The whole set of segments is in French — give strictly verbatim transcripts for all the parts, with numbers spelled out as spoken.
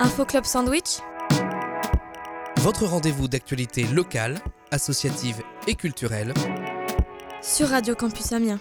Info Club Sandwich, Votre rendez-vous d'actualité locale, associative et culturelle. sur Radio Campus Amiens.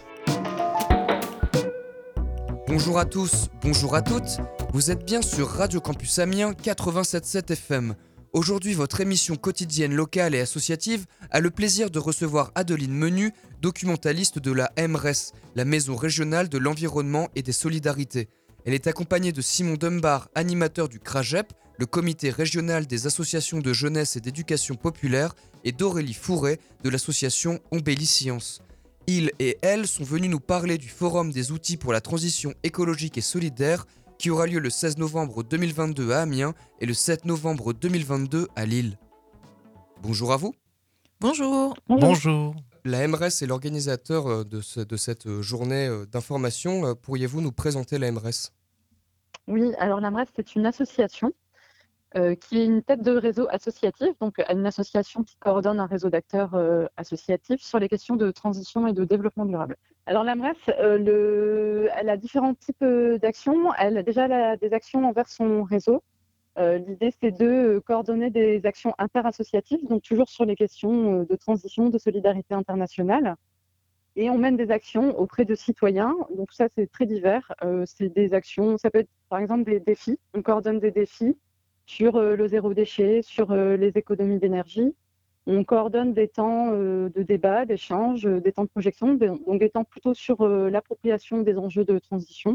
Bonjour à tous, bonjour à toutes. Vous êtes bien sur Radio Campus Amiens quatre-vingt-sept virgule sept F M. Aujourd'hui, votre émission quotidienne locale et associative a le plaisir de recevoir Adeline Menu, documentaliste de la M R E S, la Maison régionale de l'environnement et des solidarités. Elle est accompagnée de Simon Dunbar, animateur du CRAGEP, le comité régional des associations de jeunesse et d'éducation populaire, et d'Aurélie Fouret de l'association Ombelliscience. Ils et elles sont venus nous parler du Forum des outils pour la transition écologique et solidaire qui aura lieu le seize novembre deux mille vingt-deux à Amiens et le sept novembre deux mille vingt-deux à Lille. Bonjour à vous. Bonjour. Bonjour. La M R E S est l'organisateur de, ce, de cette journée d'information. Pourriez-vous nous présenter la M R E S ? Oui, alors l'A M R E S, c'est une association euh, qui est une tête de réseau associatif, donc une association qui coordonne un réseau d'acteurs euh, associatifs sur les questions de transition et de développement durable. Alors l'A M R E S, euh, le, elle a différents types d'actions. Elle a déjà elle a des actions envers son réseau. Euh, l'idée, c'est de coordonner des actions interassociatives, donc toujours sur les questions de transition, de solidarité internationale. Et on mène des actions auprès de citoyens. Donc ça, c'est très divers. Euh, c'est des actions, ça peut être par exemple des défis. On coordonne des défis sur euh, le zéro déchet, sur euh, les économies d'énergie. On coordonne des temps euh, de débat, d'échange, euh, des temps de projection, des, donc des temps plutôt sur euh, l'appropriation des enjeux de transition.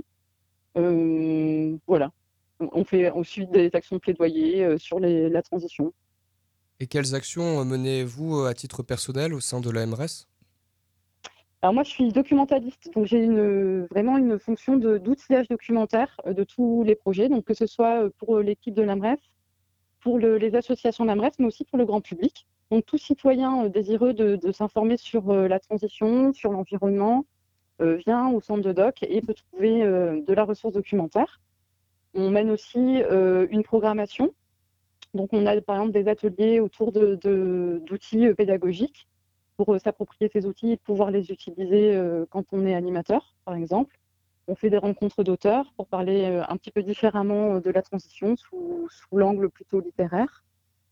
Euh, voilà. On fait aussi des actions de plaidoyer euh, sur les, la transition. Et quelles actions menez-vous à titre personnel au sein de la M R E S ? Alors moi, je suis documentaliste, donc j'ai une, vraiment une fonction de, d'outillage documentaire de tous les projets, donc que ce soit pour l'équipe de l'A M R E S, pour le, les associations de l'A M R E S, mais aussi pour le grand public. Donc tout citoyen désireux de, de s'informer sur la transition, sur l'environnement, euh, vient au centre de doc et peut trouver euh, de la ressource documentaire. On mène aussi euh, une programmation. Donc on a par exemple des ateliers autour de, de, d'outils pédagogiques pour s'approprier ces outils et pouvoir les utiliser euh, quand on est animateur, par exemple. On fait des rencontres d'auteurs pour parler euh, un petit peu différemment de la transition sous, sous l'angle plutôt littéraire.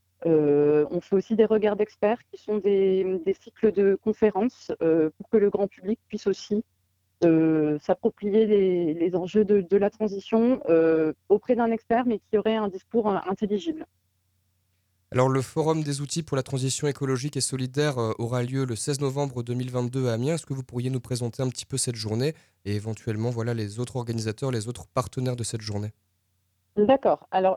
Euh, on fait aussi des regards d'experts qui sont des, des cycles de conférences euh, pour que le grand public puisse aussi euh, s'approprier les, les enjeux de, de la transition euh, auprès d'un expert, mais qui aurait un discours euh, intelligible. Alors, le Forum des outils pour la transition écologique et solidaire euh, aura lieu le seize novembre deux mille vingt-deux à Amiens. Est-ce que vous pourriez nous présenter un petit peu cette journée et éventuellement voilà, les autres organisateurs, les autres partenaires de cette journée ? D'accord. Alors,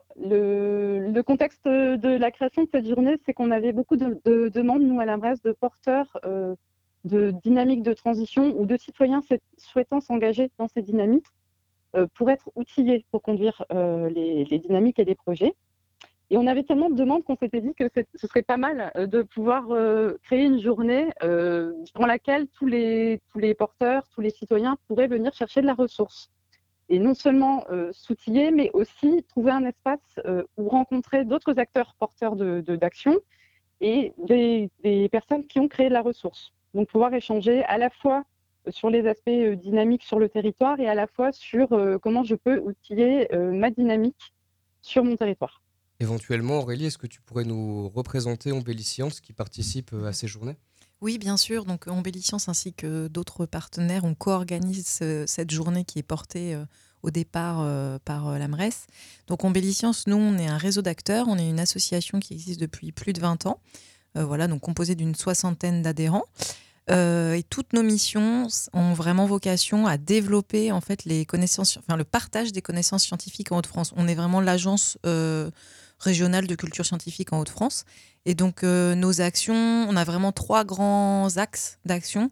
le, le contexte de la création de cette journée, c'est qu'on avait beaucoup de, de demandes, nous, à l'A M R E S, de porteurs euh, de dynamiques de transition ou de citoyens souhaitant s'engager dans ces dynamiques euh, pour être outillés pour conduire euh, les, les dynamiques et les projets. Et on avait tellement de demandes qu'on s'était dit que ce serait pas mal de pouvoir euh, créer une journée euh, dans laquelle tous les, tous les porteurs, tous les citoyens pourraient venir chercher de la ressource. Et non seulement euh, s'outiller, mais aussi trouver un espace euh, où rencontrer d'autres acteurs porteurs de, de, d'action et des, des personnes qui ont créé de la ressource. Donc pouvoir échanger à la fois sur les aspects euh, dynamiques sur le territoire et à la fois sur euh, comment je peux outiller euh, ma dynamique sur mon territoire. Éventuellement, Aurélie, est-ce que tu pourrais nous représenter Ombelliscience qui participe à ces journées ? Oui, bien sûr. Donc, Ombelliscience ainsi que d'autres partenaires, on co-organise euh, cette journée qui est portée euh, au départ euh, par euh, l'A M R E S. Donc, Ombelliscience, nous, on est un réseau d'acteurs. On est une association qui existe depuis plus de vingt ans. Euh, voilà, donc composée d'une soixantaine d'adhérents. Euh, et toutes nos missions ont vraiment vocation à développer en fait les connaissances, enfin le partage des connaissances scientifiques en Hauts-de-France. On est vraiment l'agence euh, régionale de culture scientifique en Hauts-de-France. Et donc euh, nos actions, on a vraiment trois grands axes d'action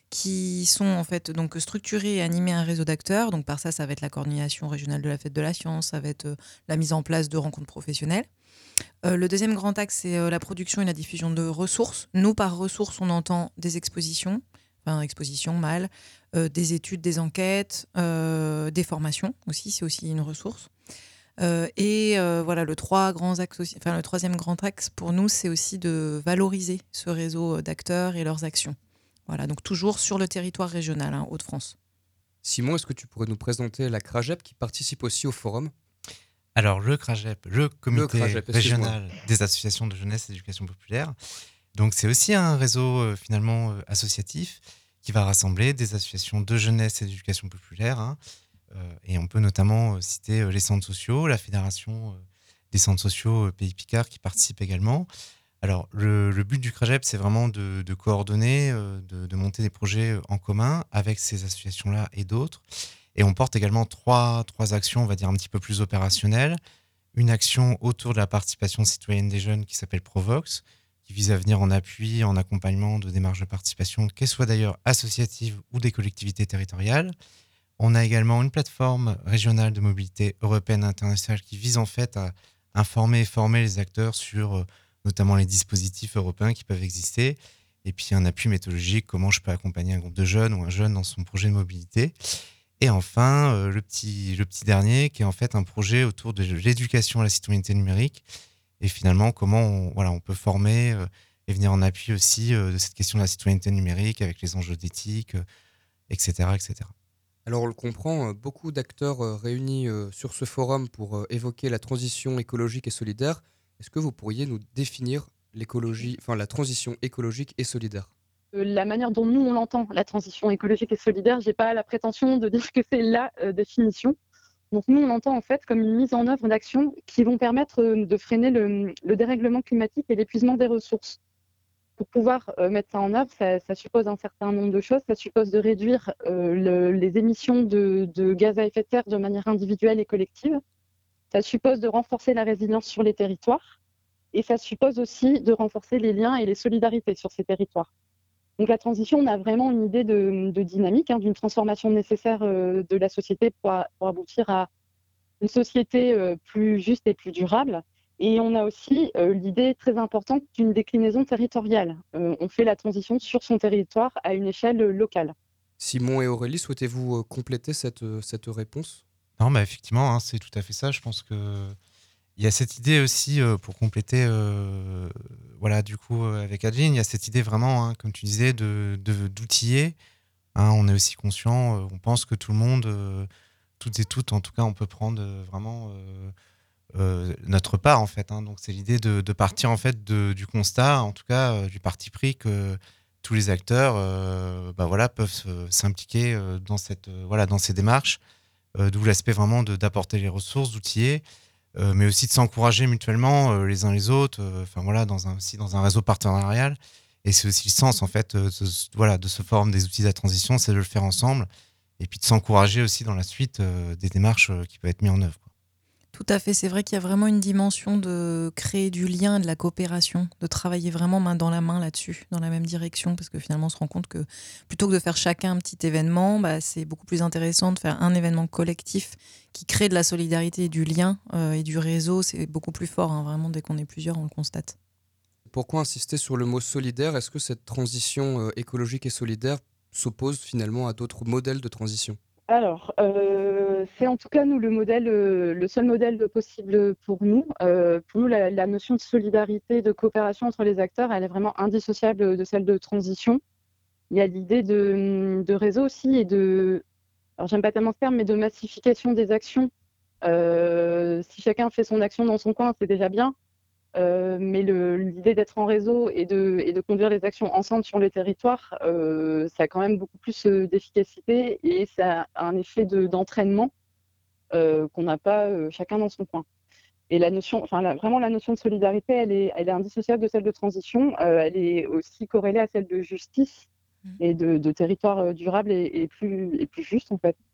qui sont en fait donc structurer et animer un réseau d'acteurs. Donc par ça, ça va être la coordination régionale de la fête de la science, ça va être euh, la mise en place de rencontres professionnelles. Euh, le deuxième grand axe, c'est euh, la production et la diffusion de ressources. Nous, par ressources, on entend des expositions, enfin expositions, mal, euh, des études, des enquêtes, euh, des formations aussi, c'est aussi une ressource. Euh, et euh, voilà, le, trois grands axes aussi, enfin, le troisième grand axe pour nous, c'est aussi de valoriser ce réseau d'acteurs et leurs actions. Voilà, donc toujours sur le territoire régional, hein, Hauts-de-France. Simon, est-ce que tu pourrais nous présenter la CRAGEP qui participe aussi au forum ? Alors, le CRAGEP, le Comité CRAGEP, excuse-moi. régional des associations de jeunesse et d'éducation populaire, donc c'est aussi un réseau euh, finalement euh, associatif qui va rassembler des associations de jeunesse et d'éducation populaire. hein. Euh, et on peut notamment euh, citer euh, les centres sociaux, la Fédération euh, des centres sociaux euh, Pays Picard qui participe également. Alors, le, le but du CRAGEP, c'est vraiment de, de coordonner, euh, de, de monter des projets euh, en commun avec ces associations-là et d'autres. Et on porte également trois, trois actions, on va dire un petit peu plus opérationnelles. Une action autour de la participation citoyenne des jeunes qui s'appelle Provox, qui vise à venir en appui, en accompagnement de démarches de participation, qu'elles soient d'ailleurs associatives ou des collectivités territoriales. On a également une plateforme régionale de mobilité européenne et internationale qui vise en fait à informer et former les acteurs sur euh, notamment les dispositifs européens qui peuvent exister. Et puis un appui méthodologique, comment je peux accompagner un groupe de jeunes ou un jeune dans son projet de mobilité. Et enfin, euh, le, petit, le petit dernier, qui est en fait un projet autour de l'éducation à la citoyenneté numérique. Et finalement, comment on, voilà, on peut former euh, et venir en appui aussi euh, de cette question de la citoyenneté numérique avec les enjeux d'éthique, euh, et cetera, et cetera. Alors on le comprend, euh, beaucoup d'acteurs euh, réunis euh, sur ce forum pour euh, évoquer la transition écologique et solidaire. Est-ce que vous pourriez nous définir l'écologie, enfin la transition écologique et solidaire ? Euh, La manière dont nous, on l'entend, la transition écologique et solidaire, j'ai pas la prétention de dire que c'est la euh, définition. Donc nous, on l'entend en fait comme une mise en œuvre d'actions qui vont permettre euh, de freiner le, le dérèglement climatique et l'épuisement des ressources. Pour pouvoir euh, mettre ça en œuvre, ça, ça suppose un certain nombre de choses. Ça suppose de réduire euh, le- les émissions de, de gaz à effet de terre de manière individuelle et collective. Ça suppose de renforcer la résilience sur les territoires. Et ça suppose aussi de renforcer les liens et les solidarités sur ces territoires. Donc la transition, on a vraiment une idée de, de dynamique, hein, d'une transformation nécessaire euh, de la société pour, a- pour aboutir à une société euh, plus juste et plus durable. Et on a aussi euh, l'idée très importante d'une déclinaison territoriale. Euh, on fait la transition sur son territoire à une échelle euh, locale. Simon et Aurélie, souhaitez-vous euh, compléter cette, euh, cette réponse ? Non, bah effectivement, hein, c'est tout à fait ça. Je pense que il y a cette idée aussi, euh, pour compléter, euh, voilà, du coup, euh, avec Adeline, il y a cette idée vraiment, hein, comme tu disais, de, de- d'outiller. hein. on est aussi conscient, euh, on pense que tout le monde, euh, toutes et toutes, en tout cas, on peut prendre euh, vraiment euh, euh, notre part, en fait. hein. Donc, c'est l'idée de, de partir, en fait, de- du constat, en tout cas, euh, du parti pris que tous les acteurs, euh, bah, voilà, peuvent se- s'impliquer euh, dans cette, euh, voilà, dans ces démarches. Euh, d'où l'aspect vraiment de, d'apporter les ressources, d'outiller, euh, mais aussi de s'encourager mutuellement euh, les uns les autres, euh, enfin voilà, dans un, aussi dans un réseau partenarial. Et c'est aussi le sens en fait euh, de, ce- voilà, de ce forum des outils de la transition, c'est de le faire ensemble, et puis de s'encourager aussi dans la suite euh, des démarches euh, qui peuvent être mises en œuvre. quoi. Tout à fait, c'est vrai qu'il y a vraiment une dimension de créer du lien, de la coopération, de travailler vraiment main dans la main là-dessus, dans la même direction, parce que finalement on se rend compte que plutôt que de faire chacun un petit événement, bah, c'est beaucoup plus intéressant de faire un événement collectif qui crée de la solidarité et du lien euh, et du réseau. C'est beaucoup plus fort, hein, vraiment, dès qu'on est plusieurs, on le constate. Pourquoi insister sur le mot solidaire ? Est-ce que cette transition euh, écologique et solidaire s'oppose finalement à d'autres modèles de transition ? Alors, euh, c'est en tout cas nous le modèle, euh, le seul modèle possible pour nous. Euh, pour nous, la, la notion de solidarité, de coopération entre les acteurs, elle est vraiment indissociable de celle de transition. Il y a l'idée de, de réseau aussi et de, alors j'aime pas tellement ce terme, mais de massification des actions. Euh, si chacun fait son action dans son coin, c'est déjà bien. Euh, mais le- l'idée d'être en réseau et de, et de conduire les actions ensemble sur le territoire, euh, ça a quand même beaucoup plus euh, d'efficacité et ça a un effet de- d'entraînement euh, qu'on n'a pas euh, chacun dans son coin. Et la notion, enfin la- vraiment la notion de solidarité, elle est, elle est indissociable de celle de transition. Euh, elle est aussi corrélée à celle de justice Mhm. et de, de territoire euh, durable et, et plus, et plus juste en fait.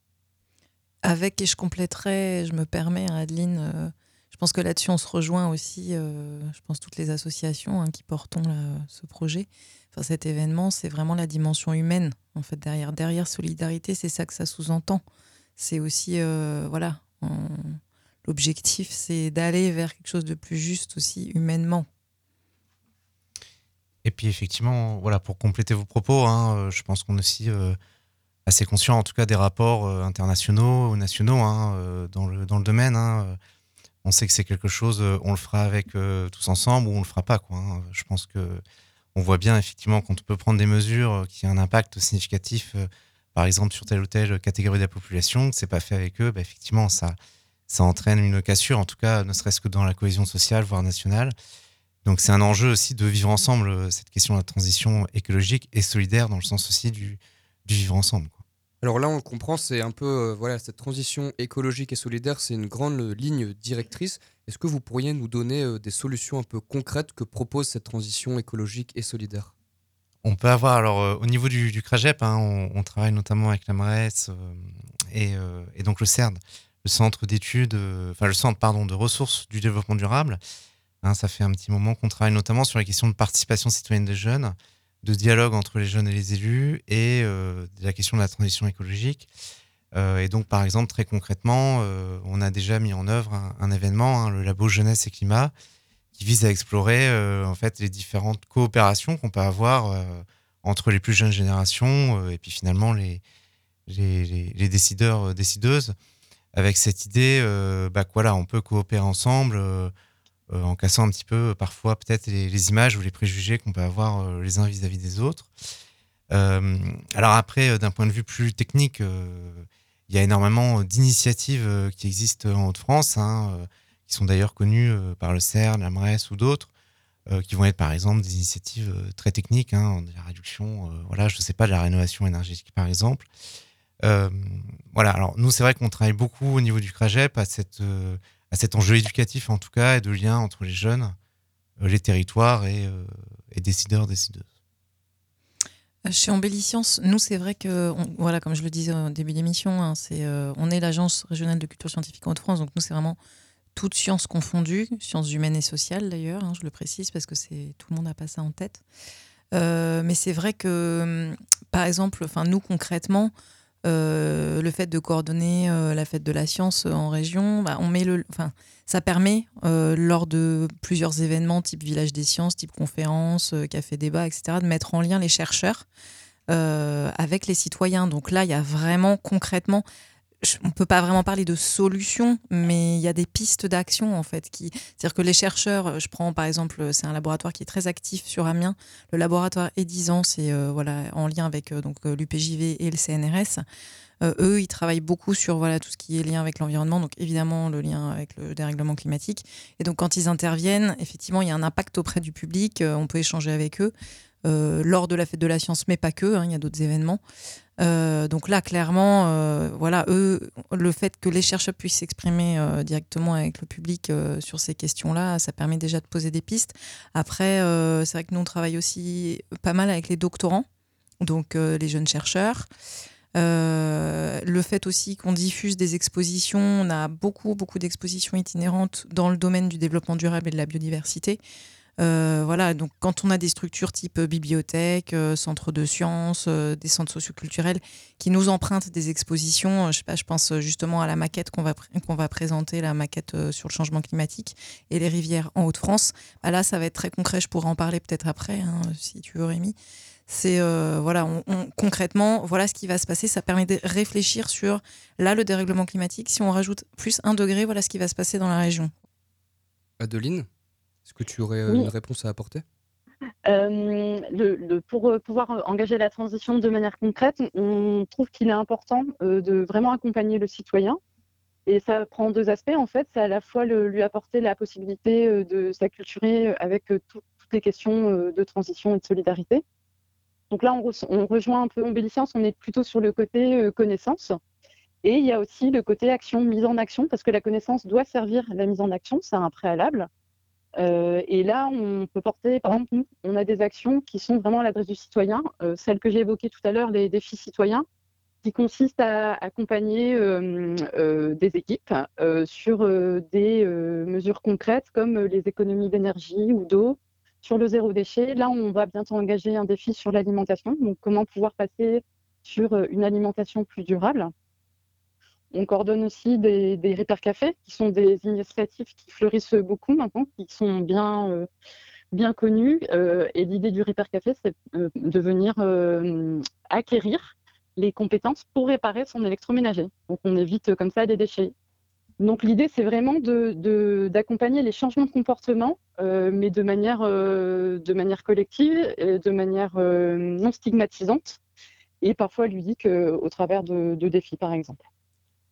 Avec, et je compléterai, je me permets, hein, Adeline, euh, je pense que là-dessus on se rejoint aussi, euh, je pense toutes les associations hein, qui portons là, ce projet. Enfin, cet événement, c'est vraiment la dimension humaine en fait derrière. Derrière solidarité, c'est ça que ça sous-entend. C'est aussi, euh, voilà, on- l'objectif, c'est d'aller vers quelque chose de plus juste aussi humainement. Et puis effectivement, voilà, pour compléter vos propos, hein, euh, je pense qu'on est aussi euh, assez conscient, en tout cas, des rapports euh, internationaux ou nationaux hein, euh, dans, le, dans le domaine. hein. Euh, On sait que c'est quelque chose, euh, on le fera avec euh, tous ensemble ou on le fera pas. Quoi, hein. Je pense que on voit bien effectivement quand on peut prendre des mesures euh, qui ont un impact significatif, euh, par exemple sur telle ou telle catégorie de la population, que c'est pas fait avec eux, bah, effectivement ça ça entraîne une cassure, en tout cas, ne serait-ce que dans la cohésion sociale, voire nationale. Donc c'est un enjeu aussi de vivre ensemble, cette question de la transition écologique et solidaire dans le sens aussi du, du vivre ensemble, quoi. Alors là, on comprend, c'est un peu, euh, voilà, cette transition écologique et solidaire, c'est une grande euh, ligne directrice. Est-ce que vous pourriez nous donner euh, des solutions un peu concrètes que propose cette transition écologique et solidaire? On peut avoir, alors euh, au niveau du, du CRAGEP, hein, on, on travaille notamment avec la M R E S euh, et, euh, et donc le CERD, le centre d'études, euh, enfin le centre pardon, de ressources du développement durable. Hein, ça fait un petit moment qu'on travaille notamment sur les questions de participation citoyenne des jeunes, de dialogue entre les jeunes et les élus et euh, de la question de la transition écologique. Euh, et donc, par exemple, très concrètement, euh, on a déjà mis en œuvre un, un événement, hein, le Labo Jeunesse et Climat, qui vise à explorer euh, en fait les différentes coopérations qu'on peut avoir euh, entre les plus jeunes générations euh, et puis finalement les, les, les, les décideurs, euh, décideuses, avec cette idée euh, bah, que voilà, on peut coopérer ensemble euh, euh, en cassant un petit peu euh, parfois peut-être les, les images ou les préjugés qu'on peut avoir euh, les uns vis-à-vis des autres. Euh, alors après, euh, d'un point de vue plus technique, euh, il y a énormément d'initiatives euh, qui existent en Haute-France, hein, euh, qui sont d'ailleurs connues euh, par le CERN, la M R E S ou d'autres, euh, qui vont être par exemple des initiatives euh, très techniques, hein, de la réduction, euh, voilà, je sais pas, de la rénovation énergétique par exemple. Euh, voilà, alors nous c'est vrai qu'on travaille beaucoup au niveau du CRAGEP à, cette, euh, à cet enjeu éducatif en tout cas et de lien entre les jeunes, euh, les territoires et, euh, et décideurs, décideuses. Chez Embelliscience, nous, c'est vrai que, on, voilà, comme je le disais au début d'émission, hein, c'est, euh, on est l'agence régionale de culture scientifique en Haute-France, donc nous, c'est vraiment toutes sciences confondues, sciences humaines et sociales d'ailleurs, hein, je le précise parce que c'est, tout le monde n'a pas ça en tête. Euh, mais c'est vrai que, par exemple, enfin, nous, concrètement, euh, le fait de coordonner euh, la fête de la science en région, bah, on met le, enfin, ça permet, euh, lors de plusieurs événements type Village des Sciences, type conférences, euh, café débat, et cetera, de mettre en lien les chercheurs euh, avec les citoyens. Donc là, il y a vraiment concrètement, je- on ne peut pas vraiment parler de solutions, mais il y a des pistes d'action en fait. Qui, c'est-à-dire que les chercheurs, je prends par exemple, c'est un laboratoire qui est très actif sur Amiens, le laboratoire Edizan, c'est euh, voilà, en lien avec euh, donc, euh, l'U P J V et le C N R S. Euh, eux, ils travaillent beaucoup sur voilà, tout ce qui est lien avec l'environnement, donc évidemment le lien avec le dérèglement climatique. Et donc quand ils interviennent, effectivement, il y a un impact auprès du public, euh, on peut échanger avec eux euh, lors de la fête de la science, mais pas que, hein, il y a d'autres événements. Euh, donc là, clairement, euh, voilà, eux, le fait que les chercheurs puissent s'exprimer euh, directement avec le public euh, sur ces questions-là, ça permet déjà de poser des pistes. Après, euh, c'est vrai que nous, on travaille aussi pas mal avec les doctorants, donc euh, les jeunes chercheurs. Euh, le fait aussi qu'on diffuse des expositions, on a beaucoup, beaucoup d'expositions itinérantes dans le domaine du développement durable et de la biodiversité. Euh, voilà, donc quand on a des structures type euh, bibliothèque, euh, centre de sciences, euh, des centres socioculturels qui nous empruntent des expositions, euh, je sais pas, je pense euh, justement à la maquette qu'on va, pr- qu'on va présenter, la maquette euh, sur le changement climatique et les rivières en Haute-France. Bah là, ça va être très concret, je pourrais en parler peut-être après, hein, si tu veux, Rémi. C'est euh, voilà, on, on- concrètement, voilà ce qui va se passer. Ça permet de réfléchir sur là le dérèglement climatique. Si on rajoute plus un degré, voilà ce qui va se passer dans la région. Adeline, est-ce que tu aurais euh, Oui. une réponse à apporter? Euh, le, le- pour euh, pouvoir euh, engager la transition de manière concrète, on trouve qu'il est important euh, de vraiment accompagner le citoyen. Et ça prend deux aspects, en fait. C'est à la fois le- lui apporter la possibilité euh, de s'acculturer avec euh, tout- toutes les questions euh, de transition et de solidarité. Donc là, on, re- on rejoint un peu Embelliscience, on est plutôt sur le côté euh, connaissance. Et il y a aussi le côté action, mise en action, parce que la connaissance doit servir à la mise en action, c'est un préalable. Euh, et là, on peut porter, par exemple, nous, on a des actions qui sont vraiment à l'adresse du citoyen, euh, celles que j'ai évoquées tout à l'heure, les défis citoyens, qui consistent à accompagner euh, euh, des équipes euh, sur euh, des euh, mesures concrètes comme les économies d'énergie ou d'eau, sur le zéro déchet. Là, on va bientôt engager un défi sur l'alimentation, donc comment pouvoir passer sur euh, une alimentation plus durable. On coordonne aussi des, des Repair Cafés, qui sont des initiatives qui fleurissent beaucoup maintenant, qui sont bien, euh, bien connues. Euh, et l'idée du Repair Café, c'est euh, de venir euh, acquérir les compétences pour réparer son électroménager. Donc on évite comme ça des déchets. Donc l'idée, c'est vraiment de, de, d'accompagner les changements de comportement, euh, mais de manière, euh, de manière collective, et de manière euh, non stigmatisante, et parfois ludique euh, au travers de, de défis, par exemple.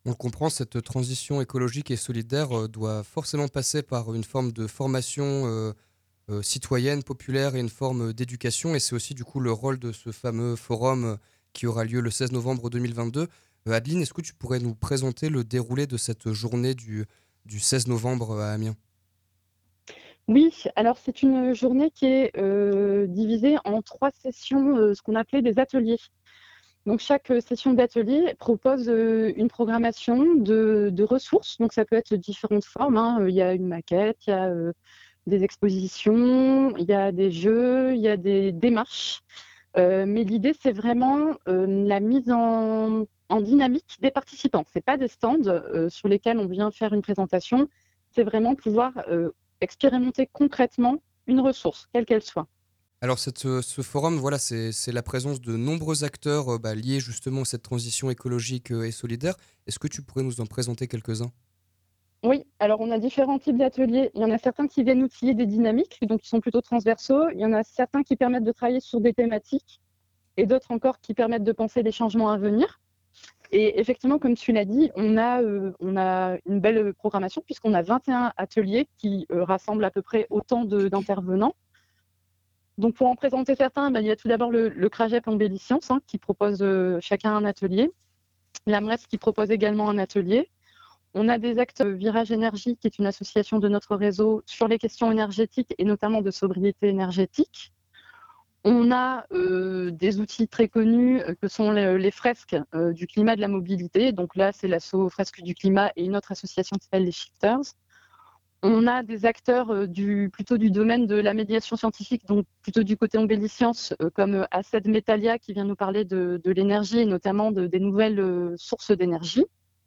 On le comprend, cette transition écologique et solidaire euh, doit forcément passer par une forme de formation euh, euh, citoyenne, populaire et une forme d'éducation. Et c'est aussi du coup le rôle de ce fameux forum euh, qui aura lieu le seize novembre deux mille vingt-deux. Euh, Adeline, est-ce que tu pourrais nous présenter le déroulé de cette journée du, du seize novembre à Amiens? Oui, alors c'est une journée qui est euh, divisée en trois sessions, euh, ce qu'on appelait des ateliers. Donc chaque euh, session d'atelier propose euh, une programmation de, de ressources. Donc ça peut être de différentes formes, hein. Il y a une maquette, il y a euh, des expositions, il y a des jeux, il y a des démarches. Euh, mais l'idée, c'est vraiment euh, la mise en, en dynamique des participants. Ce n'est pas des stands euh, sur lesquels on vient faire une présentation. C'est vraiment pouvoir euh, expérimenter concrètement une ressource, quelle qu'elle soit. Alors cette, euh, ce forum, voilà, c'est c'est la présence de nombreux acteurs euh, bah, liés justement à cette transition écologique euh, et solidaire. Est-ce que tu pourrais nous en présenter quelques-uns? Oui, alors on a différents types d'ateliers. Il y en a certains qui viennent outiller des dynamiques, donc qui sont plutôt transversaux. Il y en a certains qui permettent de travailler sur des thématiques et d'autres encore qui permettent de penser les changements à venir. Et effectivement, comme tu l'as dit, on a, euh, on a une belle programmation puisqu'on a vingt et un ateliers qui euh, rassemblent à peu près autant de- d'intervenants. Donc pour en présenter certains, ben, il y a tout d'abord le, le CRAGEP Embelliscience hein, qui propose euh, chacun un atelier. L'AMRES qui propose également un atelier. On a des actes Virage Énergie, qui est une association de notre réseau sur les questions énergétiques et notamment de sobriété énergétique. On a euh, des outils très connus euh, que sont les, les fresques euh, du climat de la mobilité. Donc là, c'est l'asso Fresques du climat et une autre association qui s'appelle les Shifters. On a des acteurs euh, du, plutôt du domaine de la médiation scientifique, donc plutôt du côté embelliscience, euh, comme euh, Aced Metalia qui vient nous parler de, de l'énergie et notamment de, des nouvelles euh, sources d'énergie.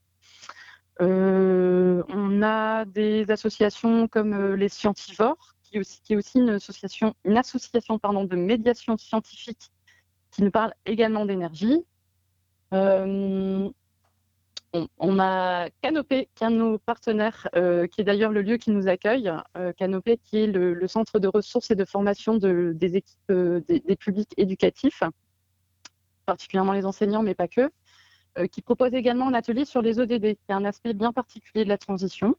Euh, on a des associations comme euh, les Scientivores, qui est aussi, qui est aussi une association, une association pardon, de médiation scientifique qui nous parle également d'énergie. Euh, on, on a Canopé, qui est un de nos partenaires, euh, qui est d'ailleurs le lieu qui nous accueille. Euh, Canopé, qui est le, le centre de ressources et de formation de, des équipes euh, des, des publics éducatifs, particulièrement les enseignants, mais pas que. Euh, qui propose également un atelier sur les O D D, qui est un aspect bien particulier de la transition.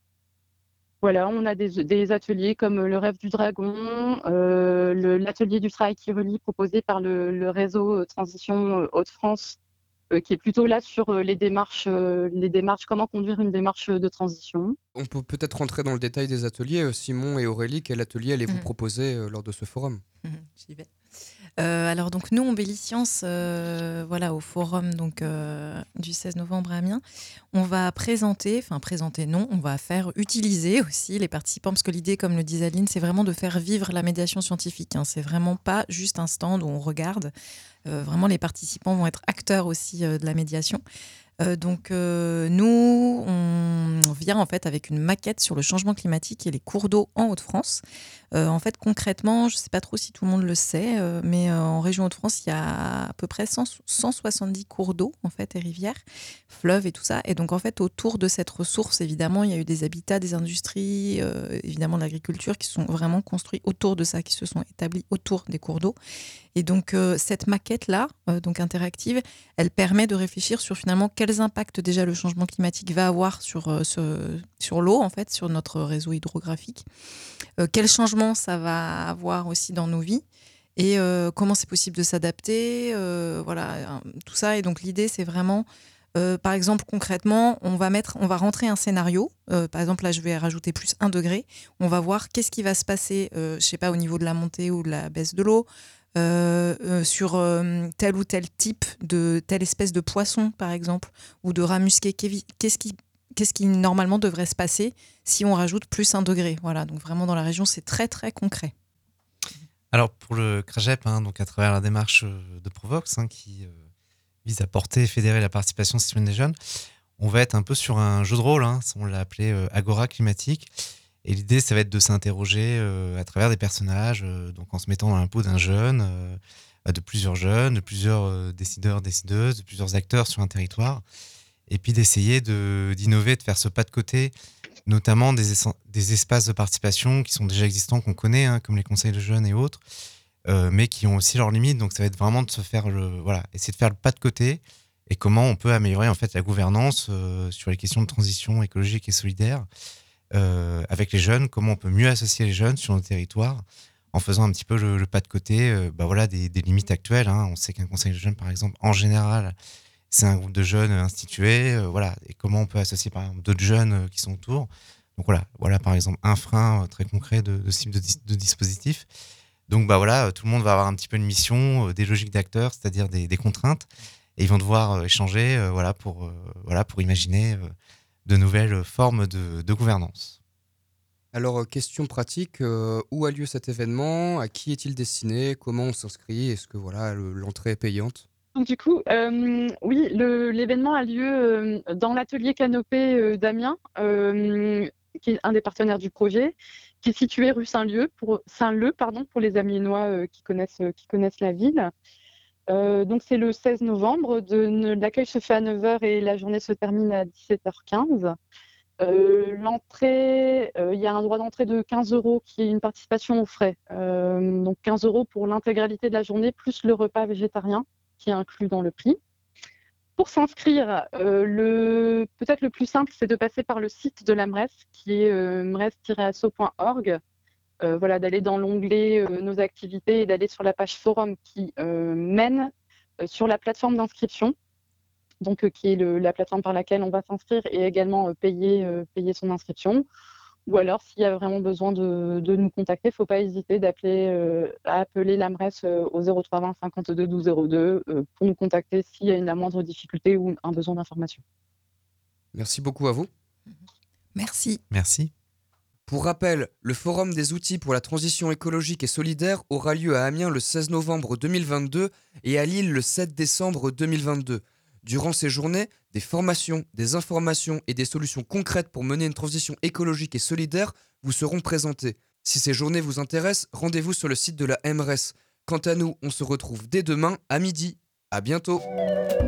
Voilà, on a des, des ateliers comme le rêve du dragon, euh, le- l'atelier du travail qui relie proposé par le, le réseau Transition Hauts-de-France, euh, qui est plutôt là sur euh, les démarches, euh, les démarches, comment conduire une démarche de transition. On peut peut-être rentrer dans le détail des ateliers. Euh, Simon et Aurélie, quel atelier allez-vous Mhm. proposer euh, lors de ce forum? Mhm, J'y vais. Euh, alors donc nous, Embelliscience, euh, voilà, au forum donc euh, du seize novembre à Amiens, on va présenter, enfin présenter non, on va faire utiliser aussi les participants parce que l'idée, comme le disait Aline, c'est vraiment de faire vivre la médiation scientifique. Hein. C'est vraiment pas juste un stand où on regarde. Euh, vraiment, les participants vont être acteurs aussi euh, de la médiation. Euh, donc euh, nous, on vient en fait avec une maquette sur le changement climatique et les cours d'eau en Hauts-de-France. Euh, en fait, concrètement, je ne sais pas trop si tout le monde le sait, euh, mais euh, en région Hauts-de-France, il y a à peu près cent, cent soixante-dix cours d'eau en fait, et rivières, fleuves et tout ça. Et donc en fait, autour de cette ressource, évidemment, il y a eu des habitats, des industries, euh, évidemment de l'agriculture qui sont vraiment construits autour de ça, qui se sont établis autour des cours d'eau. Et donc euh, cette maquette-là, euh, donc interactive, elle permet de réfléchir sur finalement quels impacts déjà le changement climatique va avoir sur, euh, ce, sur l'eau, en fait, sur notre réseau hydrographique. Euh, quel changement ça va avoir aussi dans nos vies et euh, comment c'est possible de s'adapter, euh, voilà, euh, tout ça. Et donc l'idée, c'est vraiment, euh, par exemple, concrètement, on va mettre, on va rentrer un scénario. Euh, par exemple, là, je vais rajouter plus un degré. On va voir qu'est-ce qui va se passer, euh, je sais pas, au niveau de la montée ou de la baisse de l'eau. Euh, euh, sur euh, tel ou tel type de telle espèce de poisson par exemple ou de rat musqué, qu'est-ce qui qu'est-ce qui normalement devrait se passer si on rajoute plus un degré, voilà, donc vraiment dans la région c'est très très concret. Alors pour le CRAGEP, hein, donc à travers la démarche de Provox hein, qui euh, vise à porter et fédérer la participation citoyenne des jeunes, on va être un peu sur un jeu de rôle, hein, on l'a appelé euh, Agora climatique. Et l'idée, ça va être de s'interroger euh, à travers des personnages, euh, donc en se mettant dans la peau d'un jeune, euh, de plusieurs jeunes, de plusieurs euh, décideurs, décideuses, de plusieurs acteurs sur un territoire, et puis d'essayer de, d'innover, de faire ce pas de côté, notamment des, es- des espaces de participation qui sont déjà existants, qu'on connaît, hein, comme les conseils de jeunes et autres, euh, mais qui ont aussi leurs limites. Donc ça va être vraiment de se faire le, voilà, essayer de faire le pas de côté et comment on peut améliorer en fait la gouvernance euh, sur les questions de transition écologique et solidaire euh, avec les jeunes, comment on peut mieux associer les jeunes sur nos territoires en faisant un petit peu le, le pas de côté euh, bah voilà, des, des limites actuelles. Hein. On sait qu'un conseil de jeunes, par exemple, en général, c'est un groupe de jeunes institués, euh, voilà, et comment on peut associer par exemple d'autres jeunes euh, qui sont autour. Donc voilà, voilà par exemple un frein euh, très concret de, de ce type de, dis- de dispositif. Donc bah voilà, euh, tout le monde va avoir un petit peu une mission, euh, des logiques d'acteurs, c'est-à-dire des, des contraintes, et ils vont devoir euh, échanger, euh, voilà, pour euh, voilà pour imaginer euh, de nouvelles formes de, de gouvernance. Alors, euh, question pratique, euh, où a lieu cet événement? À qui est-il destiné? Comment on s'inscrit? Est-ce que voilà, le- l'entrée est payante? Donc du coup, euh, oui, le- l'événement a lieu euh, dans l'atelier Canopée euh, d'Amiens, euh, qui est un des partenaires du projet, qui est situé rue Saint-Leu, pour, Saint-Leu, pardon, pour les Amiénois euh, qui connaissent, qui connaissent la ville. Euh, donc c'est le seize novembre, de, ne- l'accueil se fait à neuf heures et la journée se termine à dix-sept heures quinze. Euh, l'entrée, euh, il y a un droit d'entrée de quinze euros qui est une participation aux frais. Euh, donc quinze euros pour l'intégralité de la journée, plus le repas végétarien qui est inclus dans le prix. Pour s'inscrire, euh, le, peut-être le plus simple, c'est de passer par le site de la M R E S, qui est euh, mres tiret asso point org. Euh, voilà, d'aller dans l'onglet euh, Nos activités et d'aller sur la page forum qui euh, mène euh, sur la plateforme d'inscription, donc euh, qui est le- la plateforme par laquelle on va s'inscrire et également euh, payer, euh, payer son inscription. Ou alors, s'il y a vraiment besoin de, de nous contacter, il ne faut pas hésiter d'appeler, euh, à appeler l'A M R E S euh, au zéro trois vingt cinquante-deux douze zéro deux euh, pour nous contacter s'il y a une, la moindre difficulté ou un besoin d'information. Merci beaucoup à vous. Merci. Merci. Pour rappel, le Forum des outils pour la transition écologique et solidaire aura lieu à Amiens le seize novembre deux mille vingt-deux et à Lille le sept décembre deux mille vingt-deux. Durant ces journées, des formations, des informations et des solutions concrètes pour mener une transition écologique et solidaire vous seront présentées. Si ces journées vous intéressent, rendez-vous sur le site de la M R E S. Quant à nous, on se retrouve dès demain à midi. À bientôt.